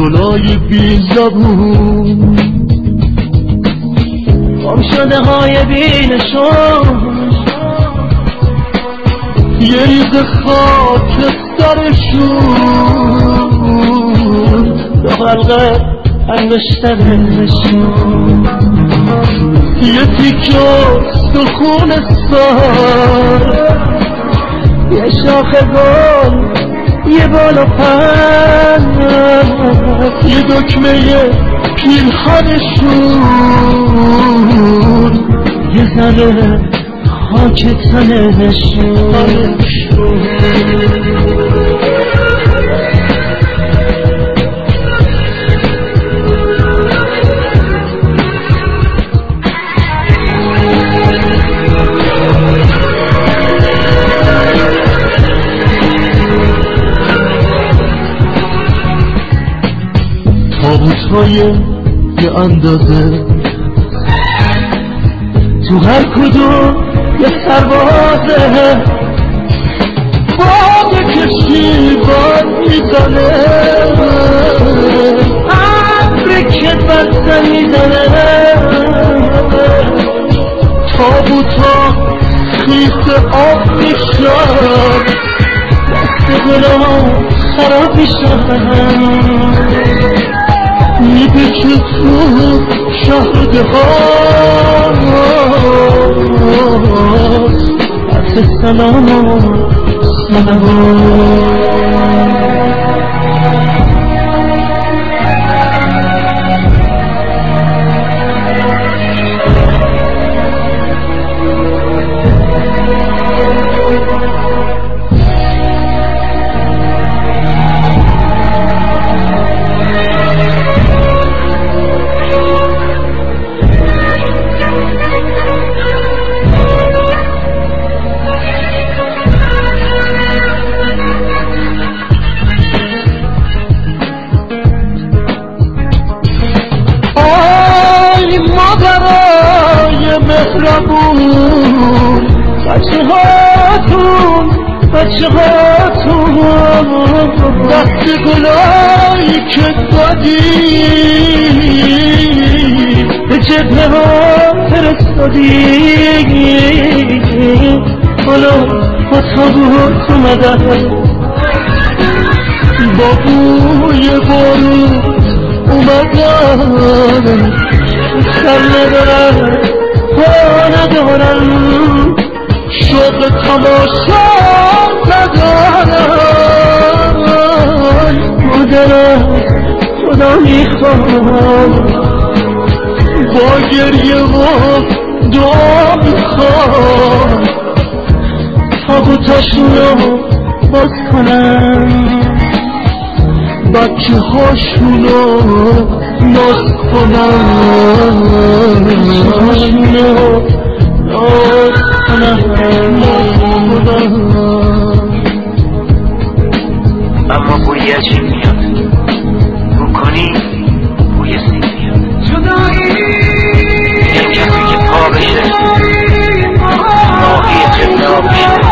گلای بی زبون، گم شده های بی نشون، یه ریز خاک سرشون، دو حلقه انگشترشون، یه تیکه استخون سر، یه شاخه گل، یه بال و پر، یه دکمه پیرهنشون، یه ذره خاک تنشون. تابوت‌های یه اندازه، تو هر کدوم یه سربازه، باد کشیبان میزنه، عبری که بستن میزنه، تابوتا خیس آب میشن، دست گلام خراب میشن، میپیچه تو شهر هاست، عرض سلام و صلوات. مهربون، بچه هاتون دست گلایی که دادی، به جبهه ها فرستادی، حالا با تابوت اومدن، با بوی بارون اومدن، سر ندارن پا ندارن، شوق تماشا ندارن، مادرم خدا میخوام با گریه و دعا میخوام تابوتاشونو باز کنم، بچه هاشونو ناز کنم، هاشونو ناز کنم. اما بوی عجیب میاد، بو کنی بوی سیب میاد. این کسی که پا بشه ماهی جبه آب میشه.